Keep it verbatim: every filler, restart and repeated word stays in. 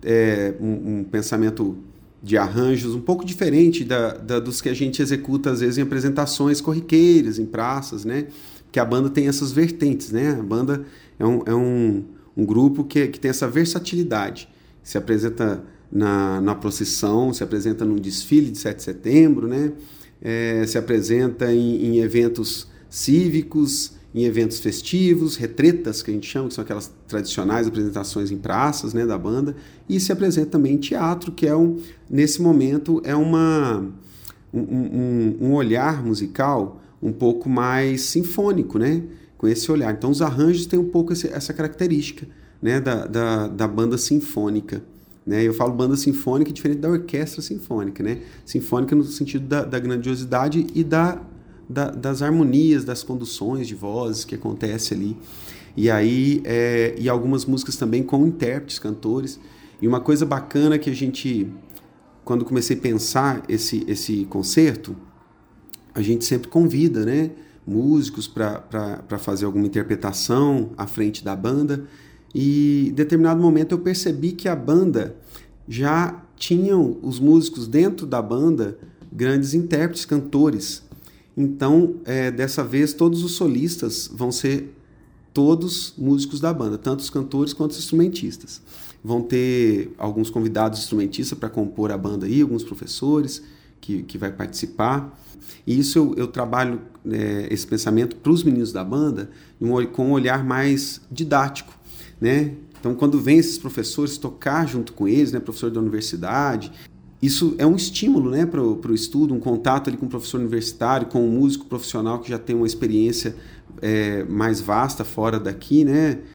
é, um, um pensamento de arranjos um pouco diferente da, da, dos que a gente executa, às vezes, em apresentações corriqueiras, em praças, né? Que a banda tem essas vertentes, né? A banda é um, é um, um grupo que, que tem essa versatilidade. Se apresenta na, na procissão, se apresenta num desfile de sete de setembro, né? É, se apresenta em, em eventos cívicos, em eventos festivos, retretas, que a gente chama, que são aquelas tradicionais apresentações em praças, né, da banda, e se apresenta também em teatro, que é um, nesse momento é uma, um, um, um olhar musical um pouco mais sinfônico, né, com esse olhar. Então os arranjos têm um pouco esse, essa característica, né, da, da, da banda sinfônica. Né? Eu falo banda sinfônica diferente da orquestra sinfônica, né? Sinfônica no sentido da, da grandiosidade e da Da, das harmonias, das conduções de vozes que acontece ali. E aí, é, e algumas músicas também com intérpretes, cantores. E uma coisa bacana que a gente, quando comecei a pensar esse, esse concerto, a gente sempre convida, né, músicos para fazer alguma interpretação à frente da banda. E em determinado momento eu percebi que a banda já tinham os músicos dentro da banda, grandes intérpretes, cantores. Então, é, dessa vez, todos os solistas vão ser todos músicos da banda, tanto os cantores quanto os instrumentistas. Vão ter alguns convidados instrumentistas para compor a banda aí, alguns professores que, que vai participar. E isso eu, eu trabalho, é, esse pensamento para os meninos da banda um, com um olhar mais didático, né? Então, quando vem esses professores tocar junto com eles, né, professor da universidade, isso é um estímulo, né, para o estudo, um contato ali com o professor universitário, com um músico profissional que já tem uma experiência é, mais vasta fora daqui, né,